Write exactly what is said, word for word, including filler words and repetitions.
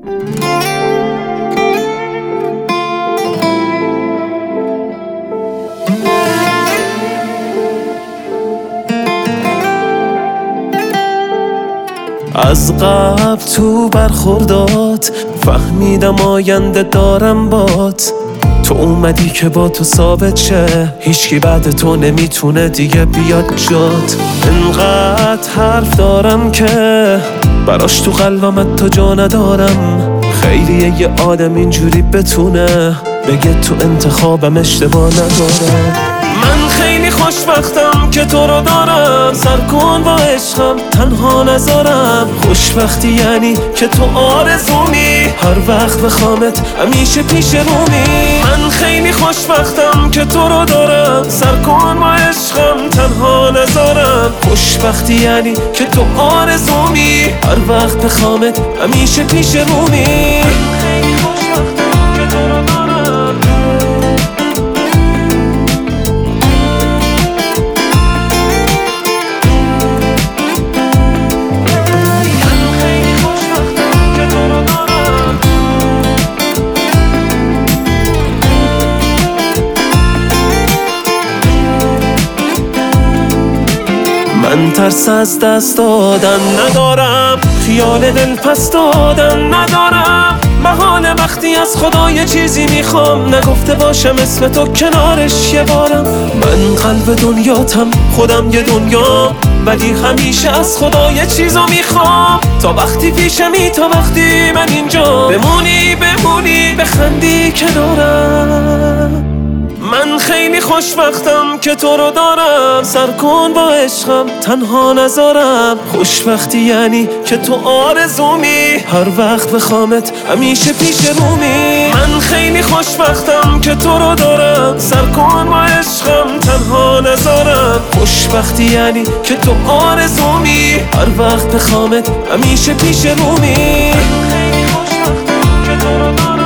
از قبل تو برخوردات فهمیدم آینده دارم بات. تو اومدی که با تو ثابت شه، هیچکی بعد تو نمیتونه دیگه بیاد جات. انقدر حرف دارم که براش تو قلبم تو جا ندارم. خیلیه یه آدم اینجوری بتونه بگه تو انتخابم اشتباه نداره. من خیلی خوشبختم که تو رو دارم، سر کن با عشقم تنها نذارم. خوشبختی یعنی که تو آرزومی، هر وقت بخوامت همیشه پیش رومی. من خیلی خوشبختم که تو رو دارم، سر کن با عشقم تنها نذارم. خوشبختی یعنی که تو آرزومی، هر وقت بخوامت همیشه پیش رومی. خیلی خوشبختم که تو رو دارم. من ترس از دست دادن ندارم، خیال دل پس دادن ندارم. محال وقتی از خدا یه چیزی میخوام، نگفته باشم اسم تو کنارش یه بارم. من قلب دنیاتم، خودم یه دنیا، ولی همیشه از خدا یه چیزو میخوام. تا وقتی پیشمی، تا وقتی من اینجا، بمونی بمونی بخندی کنارم. من خیلی خوشبختم که تو رو دارم، سر کن با عشقم تنها نذارم. خوشبختی یعنی که تو آرزومی، هر وقت بخوامت همیشه پیش رومی. من خیلی خوشبختم که تو رو دارم، سر کن با عشقم تنها نذارم. خوشبختی یعنی که تو آرزومی، هر وقت بخوامت همیشه پیش رومی. من خیلی خوشبختم که تو رو دارم.